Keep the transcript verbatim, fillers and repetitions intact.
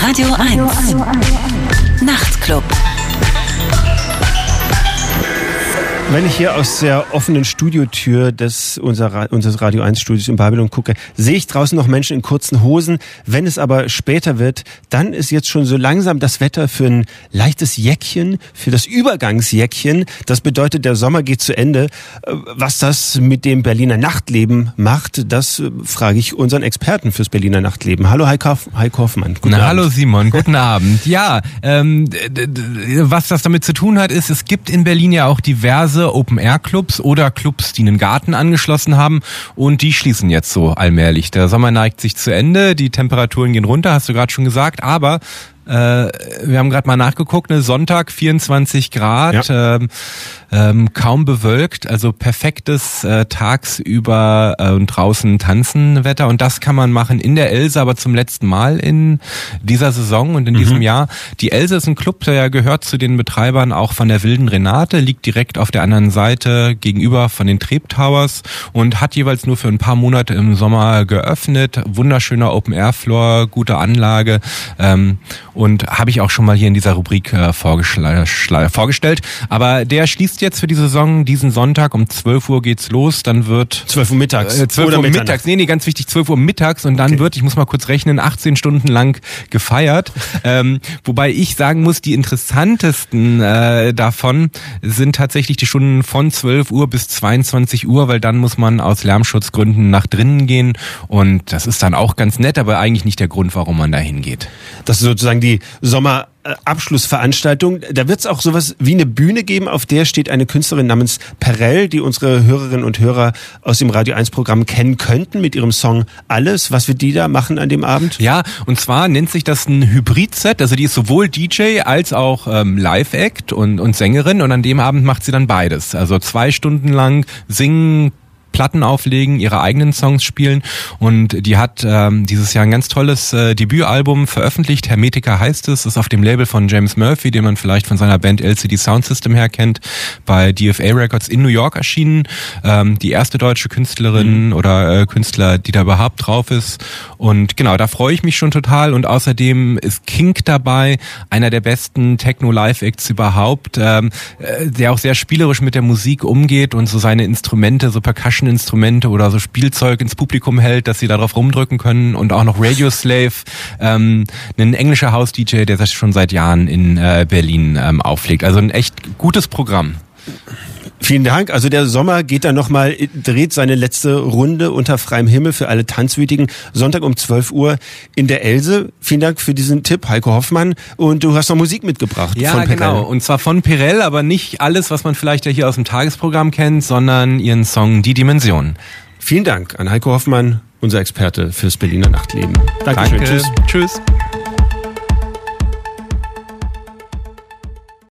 Radio eins. Nachtclub. Wenn ich hier aus der offenen Studiotür des unser, unseres Radio eins Studios in Babylon gucke, sehe ich draußen noch Menschen in kurzen Hosen. Wenn es aber später wird, dann ist jetzt schon so langsam das Wetter für ein leichtes Jäckchen, für das Übergangsjäckchen. Das bedeutet, der Sommer geht zu Ende. Was das mit dem Berliner Nachtleben macht, das frage ich unseren Experten fürs Berliner Nachtleben. Hallo Heiko, Heiko Hoffmann. Guten Na, Abend. Hallo Simon, guten Abend. Ja, ähm, was das damit zu tun hat, ist, es gibt in Berlin ja auch diverse Open-Air-Clubs oder Clubs, die einen Garten angeschlossen haben, und die schließen jetzt so allmählich. Der Sommer neigt sich zu Ende, die Temperaturen gehen runter, hast du gerade schon gesagt, aber äh, wir haben gerade mal nachgeguckt, ne, Sonntag vierundzwanzig Grad, ja. ähm, ähm, kaum bewölkt, also perfektes äh, tagsüber äh, und draußen tanzen Wetter, und das kann man machen in der Else, aber zum letzten Mal in dieser Saison und in mhm. diesem Jahr. Die Else ist ein Club, der gehört zu den Betreibern auch von der Wilden Renate, liegt direkt auf der anderen Seite gegenüber von den Trep Towers und hat jeweils nur für ein paar Monate im Sommer geöffnet. Wunderschöner Open-Air-Floor, gute Anlage, ähm, und habe ich auch schon mal hier in dieser Rubrik äh, vorgestellt. Aber der schließt jetzt für die Saison diesen Sonntag um zwölf Uhr geht's los. Dann wird zwölf Uhr mittags. Äh, zwölf Uhr mittags. Nee, nee, ganz wichtig, zwölf Uhr mittags. Und dann okay. wird, ich muss mal kurz rechnen, achtzehn Stunden lang gefeiert. ähm, wobei ich sagen muss, die interessantesten äh, davon sind tatsächlich die Stunden von zwölf Uhr bis zweiundzwanzig Uhr, weil dann muss man aus Lärmschutzgründen nach drinnen gehen. Und das ist dann auch ganz nett, aber eigentlich nicht der Grund, warum man da hingeht. Das ist sozusagen die Sommerabschlussveranstaltung. Da wird es auch sowas wie eine Bühne geben, auf der steht eine Künstlerin namens Perel, die unsere Hörerinnen und Hörer aus dem Radio eins Programm kennen könnten mit ihrem Song Alles. Was wird die da machen an dem Abend? Ja, und zwar nennt sich das ein Hybrid-Set. Also die ist sowohl D J als auch ähm, Live-Act und, und Sängerin, und an dem Abend macht sie dann beides. Also zwei Stunden lang singen, Platten auflegen, ihre eigenen Songs spielen, und die hat ähm, dieses Jahr ein ganz tolles äh, Debütalbum veröffentlicht. Hermetica heißt es, ist auf dem Label von James Murphy, den man vielleicht von seiner Band L C D Sound System her kennt, bei D F A Records in New York erschienen. Ähm, die erste deutsche Künstlerin mhm. oder äh, Künstler, die da überhaupt drauf ist, und genau, da freue ich mich schon total. Und außerdem ist Kink dabei, einer der besten Techno-Live-Acts überhaupt, ähm, äh, der auch sehr spielerisch mit der Musik umgeht und so seine Instrumente, so Percussion Instrumente oder so Spielzeug ins Publikum hält, dass sie darauf rumdrücken können, und auch noch Radio Slave, ähm, ein englischer House-D J, der das schon seit Jahren in äh, Berlin ähm, auflegt. Also ein echt gutes Programm. Vielen Dank. Also der Sommer geht dann nochmal, dreht seine letzte Runde unter freiem Himmel für alle Tanzwütigen. Sonntag um zwölf Uhr in der Else. Vielen Dank für diesen Tipp, Heiko Hoffmann. Und du hast noch Musik mitgebracht. Ja, von Perel. Genau. Und zwar von Perel, aber nicht alles, was man vielleicht ja hier aus dem Tagesprogramm kennt, sondern ihren Song Die Dimension. Vielen Dank an Heiko Hoffmann, unser Experte fürs Berliner Nachtleben. Dankeschön. Danke. Tschüss. Tschüss.